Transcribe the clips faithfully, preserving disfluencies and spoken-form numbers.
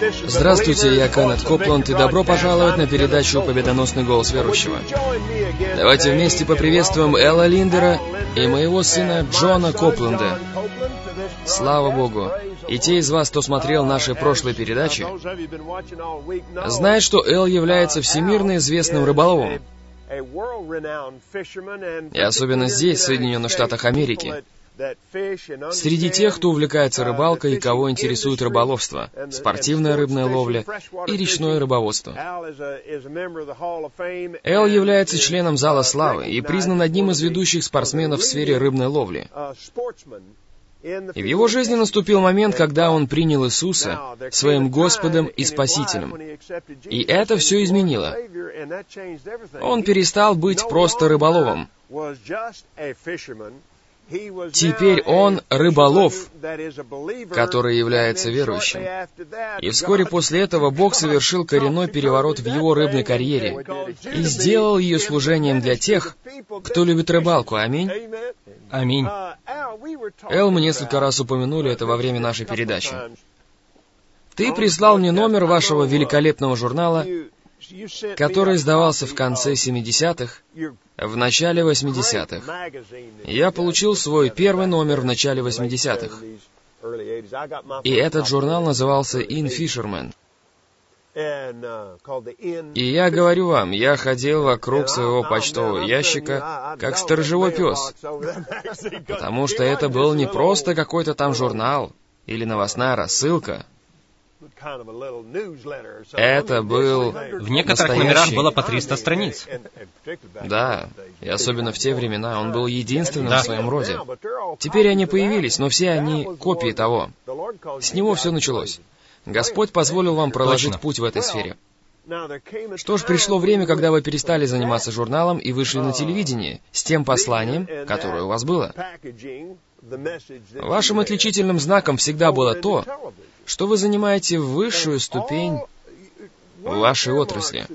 Здравствуйте, я Кеннет Копланд, и добро пожаловать на передачу «Победоносный голос верующего». Давайте вместе поприветствуем Элла Линдера и моего сына Джона Копланда. Слава Богу! И те из вас, кто смотрел наши прошлые передачи, знают, что Эл является всемирно известным рыболовом. И особенно здесь, в Соединенных Штатах Америки. Среди тех, кто увлекается рыбалкой и кого интересует рыболовство, спортивная рыбная ловля и речное рыбоводство. Эл является членом Зала Славы и признан одним из ведущих спортсменов в сфере рыбной ловли. И в его жизни наступил момент, когда он принял Иисуса своим Господом и Спасителем. И это все изменило. Он перестал быть просто рыболовом. Теперь он рыболов, который является верующим. И вскоре после этого Бог совершил коренной переворот в его рыбной карьере и сделал ее служением для тех, кто любит рыбалку. Аминь. Аминь. Эл, мы несколько раз упомянули это во время нашей передачи. Ты прислал мне номер вашего великолепного журнала, который издавался в конце семидесятых, в начале восьмидесятых. Я получил свой первый номер в начале восьмидесятых. И этот журнал назывался In Fisherman. И я говорю вам, я ходил вокруг своего почтового ящика, как сторожевой пес, потому что это был не просто какой-то там журнал или новостная рассылка. Это был В некоторых номерах было по триста страниц. Да, и особенно в те времена он был единственным да. в своем роде. Теперь они появились, но все они копии того. С него все началось. Господь позволил вам проложить Точно. путь в этой сфере. Что ж, пришло время, когда вы перестали заниматься журналом и вышли на телевидение с тем посланием, которое у вас было. Вашим отличительным знаком всегда было то, что вы занимаете высшую ступень в вашей отрасли.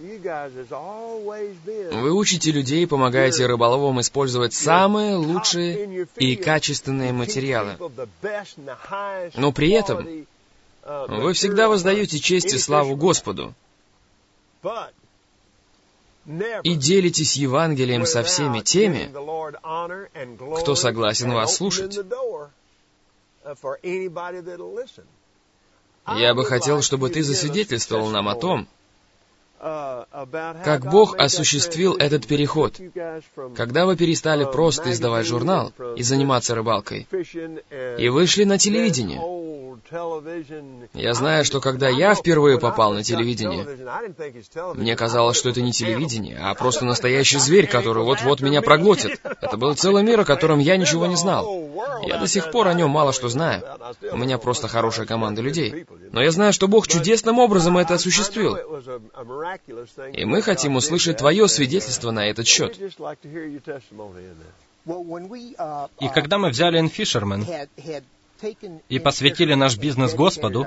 Вы учите людей и помогаете рыболовам использовать самые лучшие и качественные материалы. Но при этом вы всегда воздаете честь и славу Господу и делитесь Евангелием со всеми теми, кто согласен вас слушать. Я бы хотел, чтобы ты засвидетельствовал нам о том, как Бог осуществил этот переход, когда вы перестали просто издавать журнал и заниматься рыбалкой, и вышли на телевидение. Я знаю, что когда я впервые попал на телевидение, мне казалось, что это не телевидение, а просто настоящий зверь, который вот-вот меня проглотит. Это был целый мир, о котором я ничего не знал. Я до сих пор о нем мало что знаю. У меня просто хорошая команда людей. Но я знаю, что Бог чудесным образом это осуществил. И мы хотим услышать твое свидетельство на этот счет. И когда мы взяли In Fisherman и посвятили наш бизнес Господу,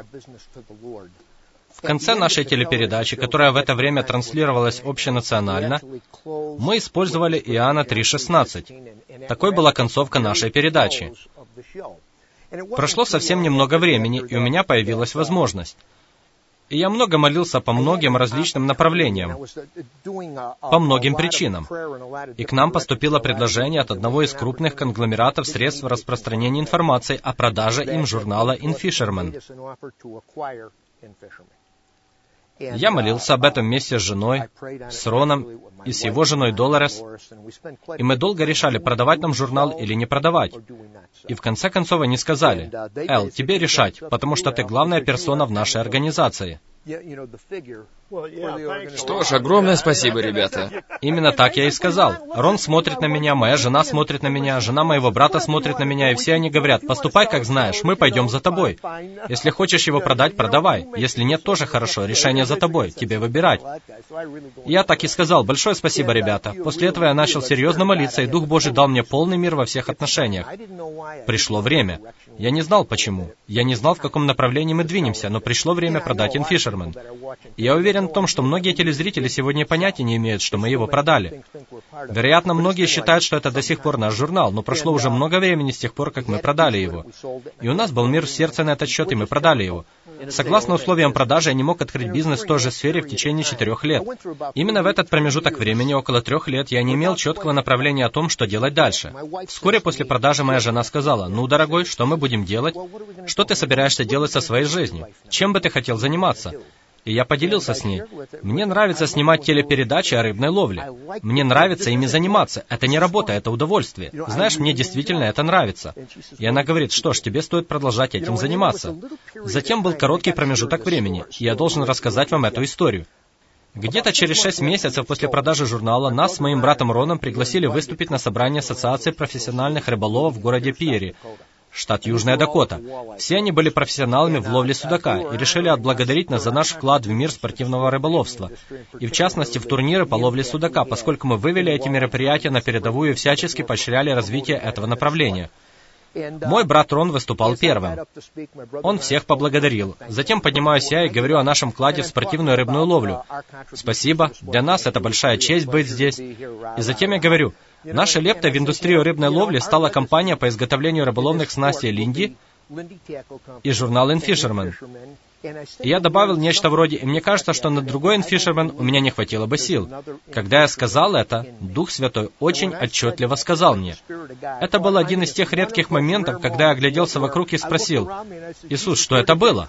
в конце нашей телепередачи, которая в это время транслировалась общенационально, мы использовали Иоанна три шестнадцать. Такой была концовка нашей передачи. Прошло совсем немного времени, и у меня появилась возможность. И я много молился по многим различным направлениям, по многим причинам. И к нам поступило предложение от одного из крупных конгломератов средств распространения информации о продаже им журнала In Fisherman. Я молился об этом вместе с женой, с Роном и с его женой Долорес, и мы долго решали, продавать нам журнал или не продавать. И в конце концов они сказали: «Эл, тебе решать, потому что ты главная персона в нашей организации». Что ж, огромное спасибо, ребята. Именно так я и сказал. Рон смотрит на меня, моя жена смотрит на меня, жена моего брата смотрит на меня, и все они говорят: «Поступай, как знаешь, мы пойдем за тобой. Если хочешь его продать, продавай. Если нет, тоже хорошо, решение за тобой, тебе выбирать». Я так и сказал: «Большое спасибо, ребята». После этого я начал серьезно молиться, и Дух Божий дал мне полный мир во всех отношениях. Пришло время. Я не знал, почему. Я не знал, в каком направлении мы двинемся, но пришло время продать In Fisherman. Я уверен в том, что многие телезрители сегодня понятия не имеют, что мы его продали. Вероятно, многие считают, что это до сих пор наш журнал, но прошло уже много времени с тех пор, как мы продали его. И у нас был мир в сердце на этот счет, и мы продали его. Согласно условиям продажи, я не мог открыть бизнес в той же сфере в течение четырех лет. Именно в этот промежуток времени, около трех лет, я не имел четкого направления о том, что делать дальше. Вскоре после продажи моя жена сказала: «Ну, дорогой, что мы будем делать? Что ты собираешься делать со своей жизнью? Чем бы ты хотел заниматься?» И я поделился с ней. Мне нравится снимать телепередачи о рыбной ловле. Мне нравится ими заниматься. Это не работа, это удовольствие. Знаешь, мне действительно это нравится. И она говорит: что ж, тебе стоит продолжать этим заниматься. Затем был короткий промежуток времени, и я должен рассказать вам эту историю. Где-то через шесть месяцев после продажи журнала нас с моим братом Роном пригласили выступить на собрании Ассоциации профессиональных рыболовов в городе Пиери, штат Южная Дакота. Все они были профессионалами в ловле судака и решили отблагодарить нас за наш вклад в мир спортивного рыболовства, и в частности в турниры по ловле судака, поскольку мы вывели эти мероприятия на передовую и всячески поощряли развитие этого направления. Мой брат Рон выступал первым. Он всех поблагодарил. Затем поднимаюсь я и говорю о нашем вкладе в спортивную рыбную ловлю. Спасибо, для нас это большая честь быть здесь. И затем я говорю: наша лепта в индустрию рыбной ловли стала компания по изготовлению рыболовных снастей Линди и журнал InFisherman. И я добавил нечто вроде: и мне кажется, что на другой InFisherman у меня не хватило бы сил. Когда я сказал это, Дух Святой очень отчетливо сказал мне. Это был один из тех редких моментов, когда я огляделся вокруг и спросил: «Иисус, что это было?»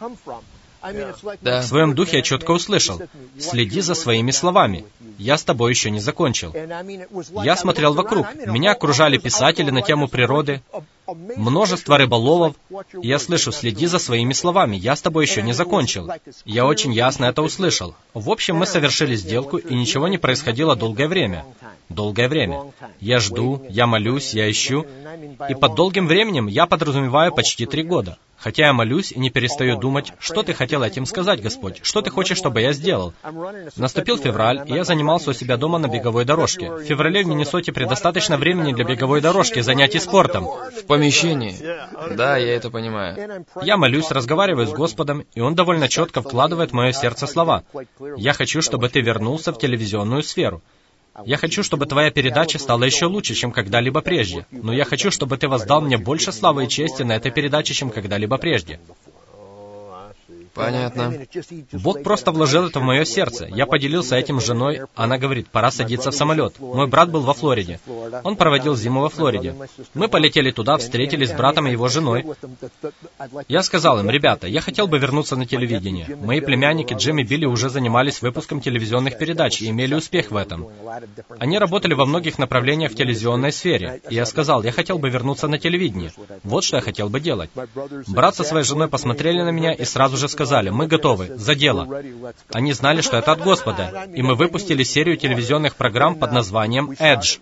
Да. В своем духе я четко услышал: «Следи за своими словами. Я с тобой еще не закончил». Я смотрел вокруг. Меня окружали писатели на тему природы, множество рыболовов. И я слышу: «Следи за своими словами. Я с тобой еще не закончил». Я очень ясно это услышал. В общем, мы совершили сделку, и ничего не происходило долгое время. Долгое время. Я жду, я молюсь, я ищу. И под долгим временем я подразумеваю почти три года. Хотя я молюсь и не перестаю думать: что ты хотел этим сказать, Господь? Что ты хочешь, чтобы я сделал? Наступил февраль, и я занимался у себя дома на беговой дорожке. В феврале в Миннесоте предостаточно времени для беговой дорожки, занятий спортом. В помещении. Да, я это понимаю. Я молюсь, разговариваю с Господом, и Он довольно четко вкладывает в мое сердце слова. Я хочу, чтобы ты вернулся в телевизионную сферу. Я хочу, чтобы твоя передача стала еще лучше, чем когда-либо прежде. Но я хочу, чтобы ты воздал мне больше славы и чести на этой передаче, чем когда-либо прежде. Понятно. Бог просто вложил это в мое сердце. Я поделился этим с женой. Она говорит: пора садиться в самолет. Мой брат был во Флориде. Он проводил зиму во Флориде. Мы полетели туда, встретились с братом и его женой. Я сказал им: ребята, я хотел бы вернуться на телевидение. Мои племянники Джим и Билли уже занимались выпуском телевизионных передач и имели успех в этом. Они работали во многих направлениях в телевизионной сфере. И я сказал: я хотел бы вернуться на телевидение. Вот что я хотел бы делать. Брат со своей женой посмотрели на меня и сразу же сказали: сказали: мы готовы, за дело. Они знали, что это от Господа, и мы выпустили серию телевизионных программ под названием Edge.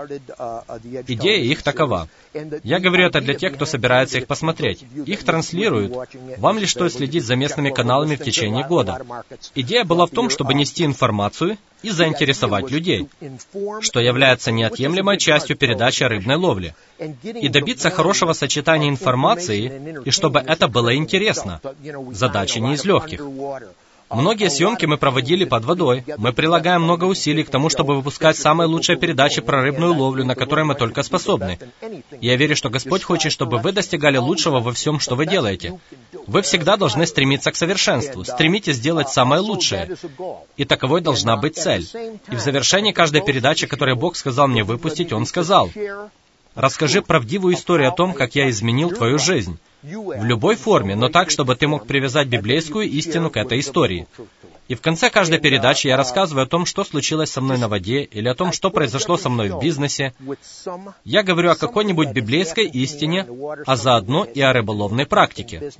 Идея их такова. Я говорю это для тех, кто собирается их посмотреть. Их транслируют. Вам лишь стоит следить за местными каналами в течение года. Идея была в том, чтобы нести информацию и заинтересовать людей, что является неотъемлемой частью передачи о рыбной ловле, и добиться хорошего сочетания информации, и чтобы это было интересно. Задача не из легких. Многие съемки мы проводили под водой. Мы прилагаем много усилий к тому, чтобы выпускать самые лучшие передачи про рыбную ловлю, на которые мы только способны. Я верю, что Господь хочет, чтобы вы достигали лучшего во всем, что вы делаете. Вы всегда должны стремиться к совершенству. Стремитесь сделать самое лучшее. И таковой должна быть цель. И в завершении каждой передачи, которую Бог сказал мне выпустить, Он сказал: «Расскажи правдивую историю о том, как я изменил твою жизнь». В любой форме, но так, чтобы ты мог привязать библейскую истину к этой истории. И в конце каждой передачи я рассказываю о том, что случилось со мной на воде, или о том, что произошло со мной в бизнесе. Я говорю о какой-нибудь библейской истине, а заодно и о рыболовной практике.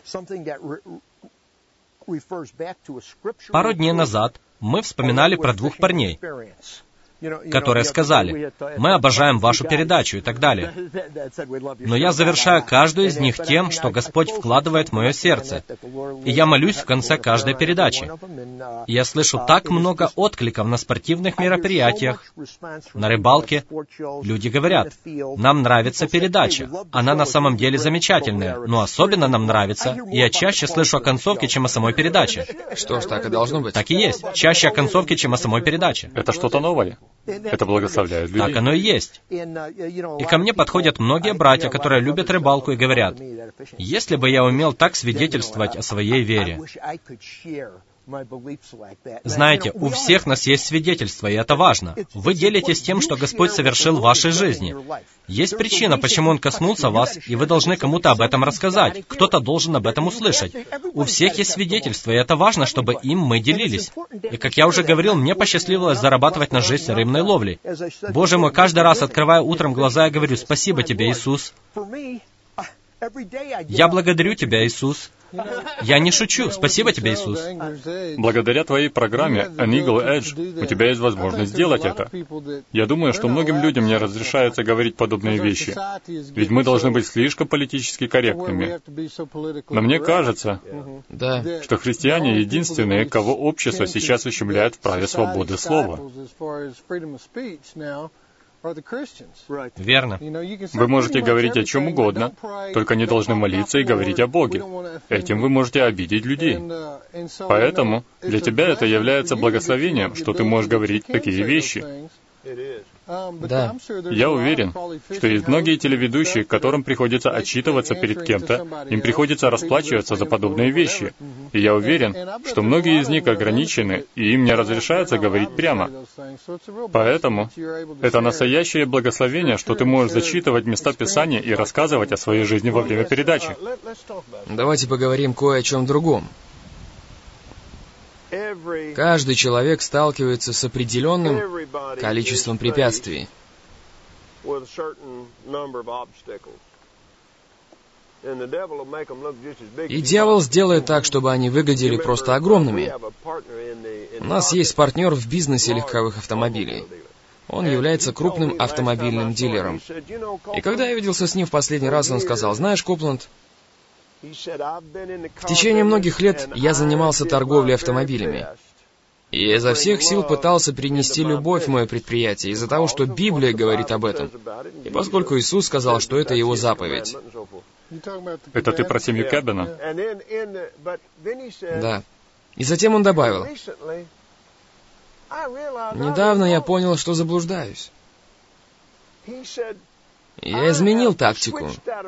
Пару дней назад мы вспоминали про двух парней, которые сказали: «Мы обожаем вашу передачу» и так далее. Но я завершаю каждую из них тем, что Господь вкладывает в мое сердце. И я молюсь в конце каждой передачи. И я слышу так много откликов на спортивных мероприятиях, на рыбалке. Люди говорят: «Нам нравится передача. Она на самом деле замечательная, но особенно нам нравится». И я чаще слышу о концовке, чем о самой передаче. Что ж, так и должно быть. Так и есть. Чаще о концовке, чем о самой передаче. Это что-то новое. Это благословляет людей. Так оно и есть. И ко мне подходят многие братья, которые любят рыбалку, и говорят: если бы я умел так свидетельствовать о своей вере. Знаете, у всех нас есть свидетельство, и это важно. Вы делитесь тем, что Господь совершил в вашей жизни. Есть причина, почему Он коснулся вас, и вы должны кому-то об этом рассказать. Кто-то должен об этом услышать. У всех есть свидетельство, и это важно, чтобы им мы делились. И, как я уже говорил, мне посчастливилось зарабатывать на жизнь рыбной ловлей. Боже мой, каждый раз, открывая утром глаза, я говорю: «Спасибо Тебе, Иисус». Я благодарю Тебя, Иисус. Я не шучу. Спасибо Тебе, Иисус. Благодаря Твоей программе An Eagle Edge у Тебя есть возможность сделать это. Я думаю, что многим людям не разрешается говорить подобные вещи, ведь мы должны быть слишком политически корректными. Но мне кажется, да. что христиане единственные, кого общество сейчас ущемляет в праве свободы слова. Верно. Вы можете говорить о чем угодно, только не должны молиться и говорить о Боге. Этим вы можете обидеть людей. Поэтому для тебя это является благословением, что ты можешь говорить такие вещи. Да. Я уверен, что есть многие телеведущие, которым приходится отчитываться перед кем-то, им приходится расплачиваться за подобные вещи. И я уверен, что многие из них ограничены, и им не разрешается говорить прямо. Поэтому это настоящее благословение, что ты можешь зачитывать места Писания и рассказывать о своей жизни во время передачи. Давайте поговорим кое о чем другом. Каждый человек сталкивается с определенным количеством препятствий. И дьявол сделает так, чтобы они выглядели просто огромными. У нас есть партнер в бизнесе легковых автомобилей. Он является крупным автомобильным дилером. И когда я виделся с ним в последний раз, он сказал: «Знаешь, Копланд, в течение многих лет я занимался торговлей автомобилями. И я изо всех сил пытался принести любовь в мое предприятие из-за того, что Библия говорит об этом. И поскольку Иисус сказал, что это Его заповедь». Это ты про семью Кэббена? Да. И затем он добавил: «Недавно я понял, что заблуждаюсь. Я изменил тактику.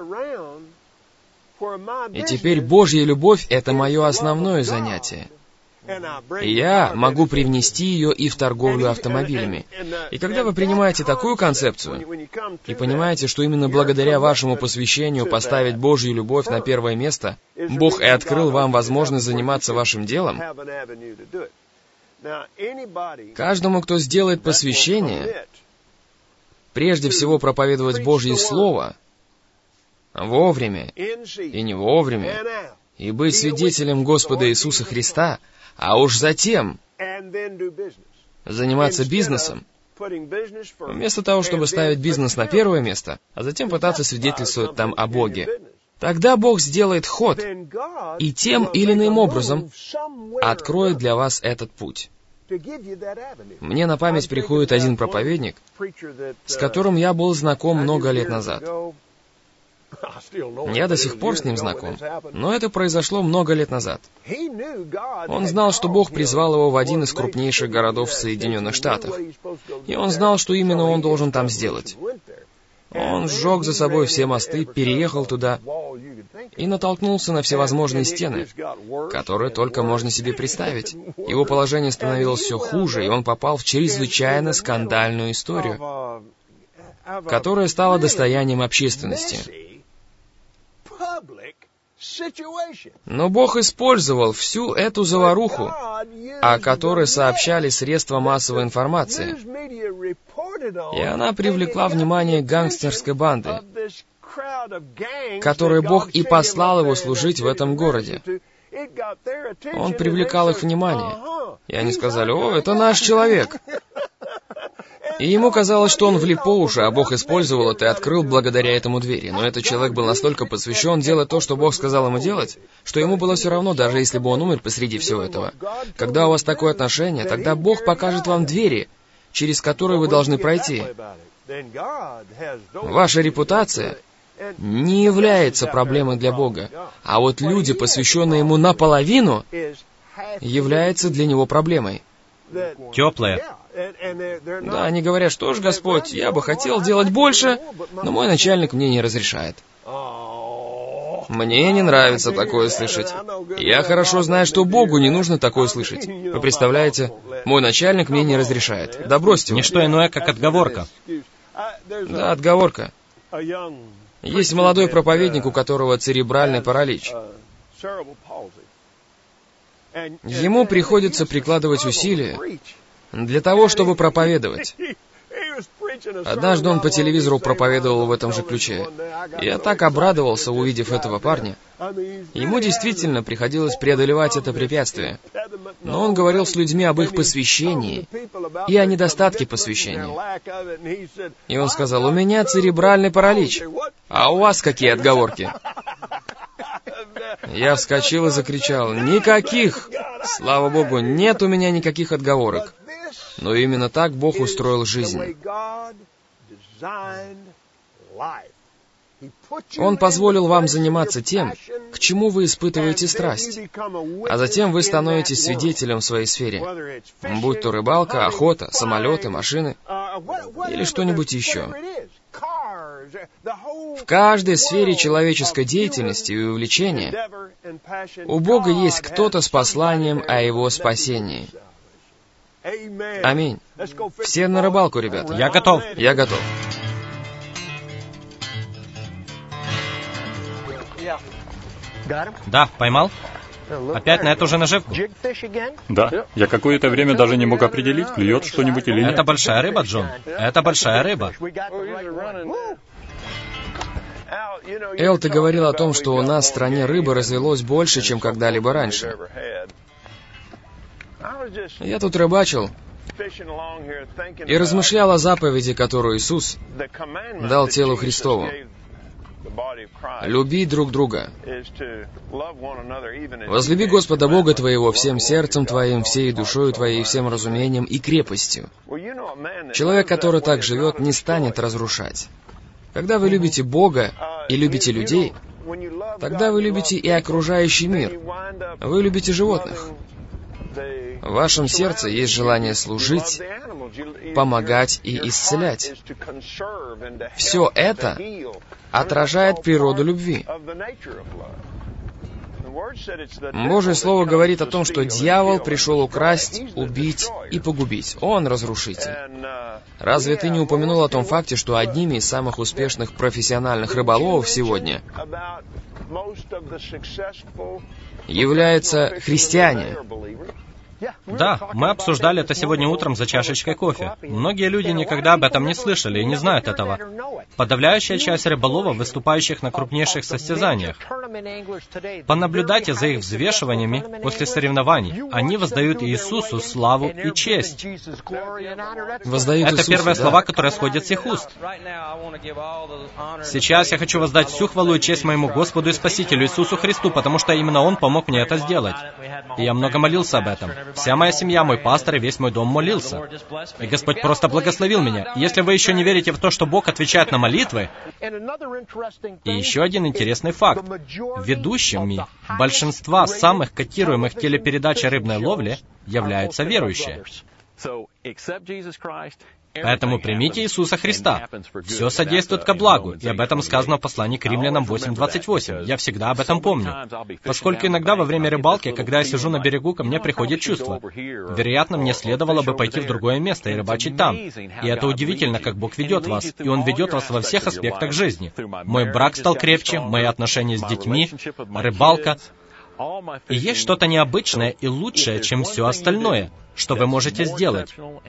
И теперь Божья любовь — это мое основное занятие. И я могу привнести ее и в торговлю автомобилями». И когда вы принимаете такую концепцию и понимаете, что именно благодаря вашему посвящению поставить Божью любовь на первое место, Бог и открыл вам возможность заниматься вашим делом, каждому, кто сделает посвящение, прежде всего проповедовать Божье Слово, вовремя и не вовремя, и быть свидетелем Господа Иисуса Христа, а уж затем заниматься бизнесом, вместо того, чтобы ставить бизнес на первое место, а затем пытаться свидетельствовать там о Боге. Тогда Бог сделает ход и тем или иным образом откроет для вас этот путь. Мне на память приходит один проповедник, с которым я был знаком много лет назад. Я до сих пор с ним знаком, но это произошло много лет назад. Он знал, что Бог призвал его в один из крупнейших городов в Соединенных Штатах, и он знал, что именно он должен там сделать. Он сжег за собой все мосты, переехал туда и натолкнулся на всевозможные стены, которые только можно себе представить. Его положение становилось все хуже, и он попал в чрезвычайно скандальную историю, которая стала достоянием общественности. Но Бог использовал всю эту заваруху, о которой сообщали средства массовой информации, и она привлекла внимание гангстерской банды, которой Бог и послал его служить в этом городе. Он привлекал их внимание, и они сказали: «О, это наш человек». И ему казалось, что он влип по уши, а Бог использовал это и открыл благодаря этому двери. Но этот человек был настолько посвящен делать то, что Бог сказал ему делать, что ему было все равно, даже если бы он умер посреди всего этого. Когда у вас такое отношение, тогда Бог покажет вам двери, через которые вы должны пройти. Ваша репутация не является проблемой для Бога, а вот люди, посвященные Ему наполовину, являются для Него проблемой. Теплые. Да, они говорят, что ж, Господь, я бы хотел делать больше, но мой начальник мне не разрешает. Мне не нравится такое слышать. Я хорошо знаю, что Богу не нужно такое слышать. Вы представляете, мой начальник мне не разрешает. Да бросьте вы. Не что иное, как отговорка. Да, отговорка. Есть молодой проповедник, у которого церебральный паралич. Ему приходится прикладывать усилия для того, чтобы проповедовать. Однажды он по телевизору проповедовал в этом же ключе. Я так обрадовался, увидев этого парня. Ему действительно приходилось преодолевать это препятствие. Но он говорил с людьми об их посвящении и о недостатке посвящения. И он сказал, у меня церебральный паралич, а у вас какие отговорки? Я вскочил и закричал, никаких! Слава Богу, нет у меня никаких отговорок. Но именно так Бог устроил жизнь. Он позволил вам заниматься тем, к чему вы испытываете страсть, а затем вы становитесь свидетелем в своей сфере, будь то рыбалка, охота, самолеты, машины или что-нибудь еще. В каждой сфере человеческой деятельности и увлечения у Бога есть кто-то с посланием о Его спасении. Аминь. Все на рыбалку, ребята. Я готов. Я готов. Да, поймал? Опять на эту же наживку? Да. Я какое-то время даже не мог определить, клюет что-нибудь или нет. Это большая рыба, Джон. Это большая рыба. Эл, ты говорил о том, что у нас в стране рыбы развелось больше, чем когда-либо раньше. Я тут рыбачил и размышлял о заповеди, которую Иисус дал телу Христову. Люби друг друга. Возлюби Господа Бога твоего всем сердцем твоим, всей душою твоей, всем разумением и крепостью. Человек, который так живет, не станет разрушать. Когда вы любите Бога и любите людей, тогда вы любите и окружающий мир. Вы любите животных. В вашем сердце есть желание служить, помогать и исцелять. Все это отражает природу любви. Божье Слово говорит о том, что дьявол пришел украсть, убить и погубить. Он разрушитель. Разве ты не упомянул о том факте, что одними из самых успешных профессиональных рыболовов сегодня являются христиане? Да, мы обсуждали это сегодня утром за чашечкой кофе. Многие люди никогда об этом не слышали и не знают этого. Подавляющая часть рыболовов, выступающих на крупнейших состязаниях. Понаблюдайте за их взвешиваниями после соревнований. Они воздают Иисусу славу и честь. Воздают это Иисусу, первые да. слова, которые сходят с их уст. Сейчас я хочу воздать всю хвалу и честь моему Господу и Спасителю Иисусу Христу, потому что именно Он помог мне это сделать. И я много молился об этом. Вся моя семья, мой пастор и весь мой дом молился. И Господь просто благословил меня. Если вы еще не верите в то, что Бог отвечает на молитвы... И еще один интересный факт. Ведущими большинства самых котируемых телепередач о рыбной ловле являются верующие. Поэтому примите Иисуса Христа. Все содействует ко благу, и об этом сказано в послании к Римлянам восемь двадцать восемь. Я всегда об этом помню. Поскольку иногда во время рыбалки, когда я сижу на берегу, ко мне приходит чувство. Вероятно, мне следовало бы пойти в другое место и рыбачить там. И это удивительно, как Бог ведет вас, и Он ведет вас во всех аспектах жизни. Мой брак стал крепче, мои отношения с детьми, рыбалка. И есть что-то необычное и лучшее, чем все остальное, что вы можете сделать.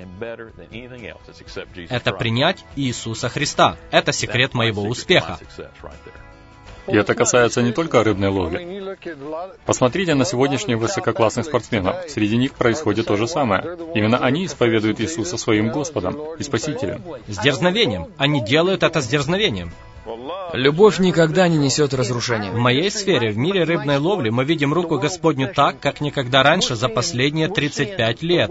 Это принять Иисуса Христа. Это секрет моего успеха. И это касается не только рыбной ловли. Посмотрите на сегодняшних высококлассных спортсменов. Среди них происходит то же самое. Именно они исповедуют Иисуса своим Господом и Спасителем. С дерзновением. Они делают это с дерзновением. Любовь никогда не несет разрушения. В моей сфере, в мире рыбной ловли, мы видим руку Господню так, как никогда раньше за последние тридцать пять лет.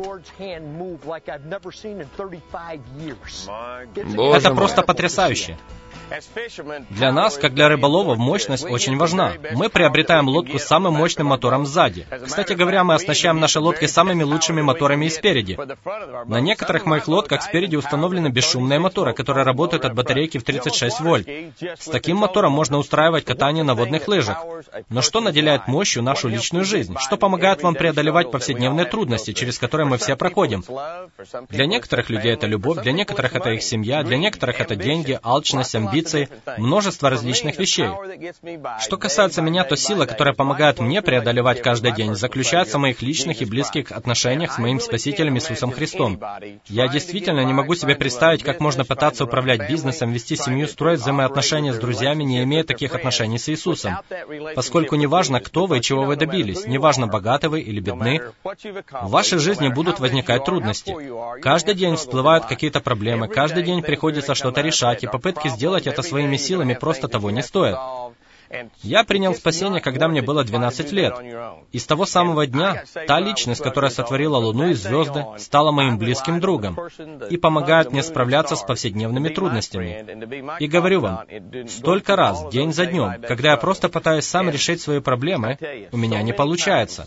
Боже Это мой. просто потрясающе. Для нас, как для рыболовов, мощность очень важна. Мы приобретаем лодку с самым мощным мотором сзади. Кстати говоря, мы оснащаем наши лодки самыми лучшими моторами и спереди. На некоторых моих лодках спереди установлены бесшумные моторы, которые работают от батарейки в тридцать шесть вольт. С таким мотором можно устраивать катание на водных лыжах. Но что наделяет мощью нашу личную жизнь? Что помогает вам преодолевать повседневные трудности, через которые мы все проходим? Для некоторых людей это любовь, для некоторых это их семья, для некоторых это деньги, алчность, амбиции, множество различных вещей. Что касается меня, то сила, которая помогает мне преодолевать каждый день, заключается в моих личных и близких отношениях с моим Спасителем Иисусом Христом. Я действительно не могу себе представить, как можно пытаться управлять бизнесом, вести семью, строить взаимоотношения с друзьями, не имея таких отношений с Иисусом. Поскольку неважно, кто вы и чего вы добились, неважно, богаты вы или бедны, в вашей жизни будут возникать трудности. Каждый день всплывают какие-то проблемы, каждый день приходится что-то решать, и попытки сделать это своими силами просто того не стоят. Я принял спасение, когда мне было двенадцать лет. И с того самого дня та личность, которая сотворила Луну и звезды, стала моим близким другом и помогает мне справляться с повседневными трудностями. И говорю вам, столько раз, день за днем, когда я просто пытаюсь сам решить свои проблемы, у меня не получается.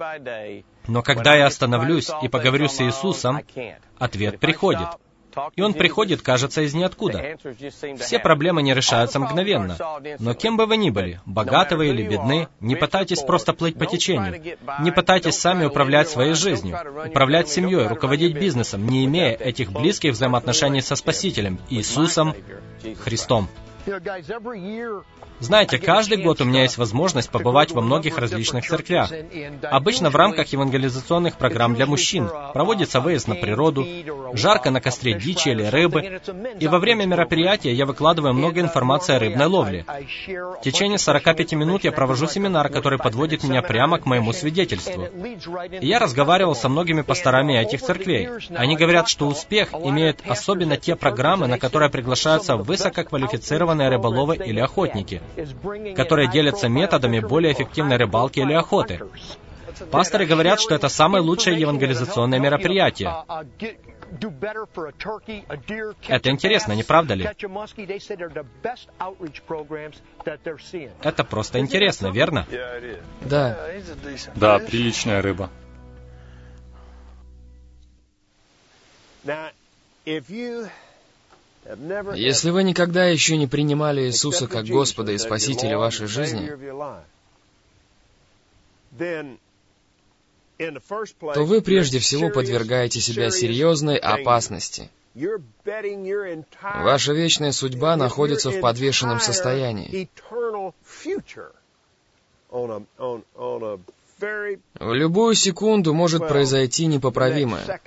Но когда я остановлюсь и поговорю с Иисусом, ответ приходит. И он приходит, кажется, из ниоткуда. Все проблемы не решаются мгновенно. Но кем бы вы ни были, богаты вы или бедны, не пытайтесь просто плыть по течению. Не пытайтесь сами управлять своей жизнью, управлять семьей, руководить бизнесом, не имея этих близких взаимоотношений со Спасителем, Иисусом Христом. Знаете, каждый год у меня есть возможность побывать во многих различных церквях. Обычно в рамках евангелизационных программ для мужчин проводится выезд на природу, жарко на костре дичи или рыбы, и во время мероприятия я выкладываю много информации о рыбной ловле. В течение сорока пяти минут я провожу семинар, который подводит меня прямо к моему свидетельству. И я разговаривал со многими пасторами этих церквей. Они говорят, что успех имеют особенно те программы, на которые приглашаются высококвалифицированные рыболовы или охотники, которые делятся методами более эффективной рыбалки или охоты. Пасторы говорят, что это самое лучшее евангелизационное мероприятие. Это интересно, не правда ли? Это просто интересно, верно? Да. Да, приличная рыба. Если вы никогда еще не принимали Иисуса как Господа и Спасителя вашей жизни, то вы прежде всего подвергаете себя серьезной опасности. Ваша вечная судьба находится в подвешенном состоянии. В любую секунду может произойти непоправимое.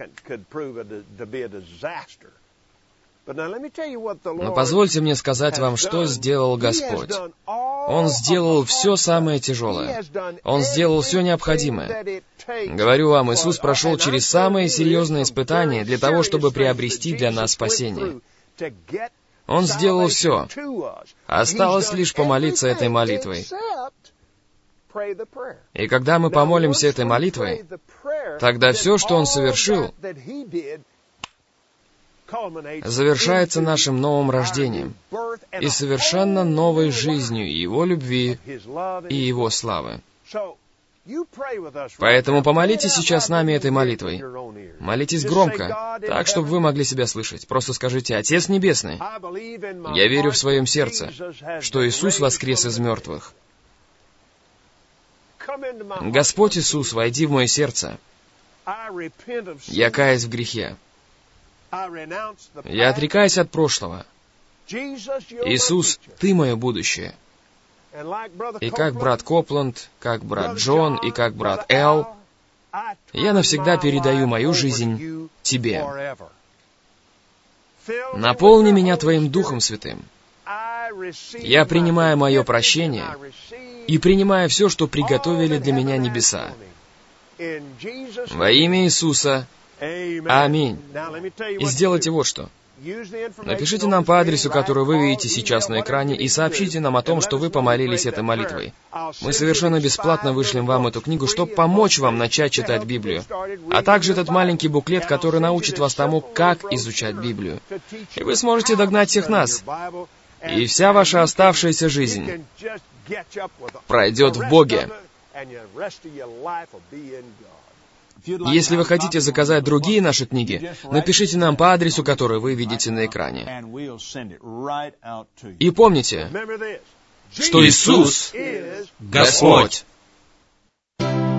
Но позвольте мне сказать вам, что сделал Господь. Он сделал все самое тяжелое. Он сделал все необходимое. Говорю вам, Иисус прошел через самые серьезные испытания для того, чтобы приобрести для нас спасение. Он сделал все. Осталось лишь помолиться этой молитвой. И когда мы помолимся этой молитвой, тогда все, что Он совершил, завершается нашим новым рождением и совершенно новой жизнью Его любви и Его славы. Поэтому помолитесь сейчас с нами этой молитвой. Молитесь громко, так, чтобы вы могли себя слышать. Просто скажите: «Отец Небесный, я верю в своем сердце, что Иисус воскрес из мертвых. Господь Иисус, войди в мое сердце. Я каюсь в грехе. Я отрекаюсь от прошлого. Иисус, Ты мое будущее». И как брат Копланд, как брат Джон и как брат Эл, я навсегда передаю мою жизнь Тебе. Наполни меня Твоим Духом Святым. Я принимаю мое прощение и принимаю все, что приготовили для меня небеса. Во имя Иисуса. Аминь. И сделайте вот что. Напишите нам по адресу, который вы видите сейчас на экране, и сообщите нам о том, что вы помолились этой молитвой. Мы совершенно бесплатно вышлем вам эту книгу, чтобы помочь вам начать читать Библию. А также этот маленький буклет, который научит вас тому, как изучать Библию. И вы сможете догнать всех нас. И вся ваша оставшаяся жизнь пройдет в Боге. Если вы хотите заказать другие наши книги, напишите нам по адресу, который вы видите на экране. И помните, что Иисус — Господь.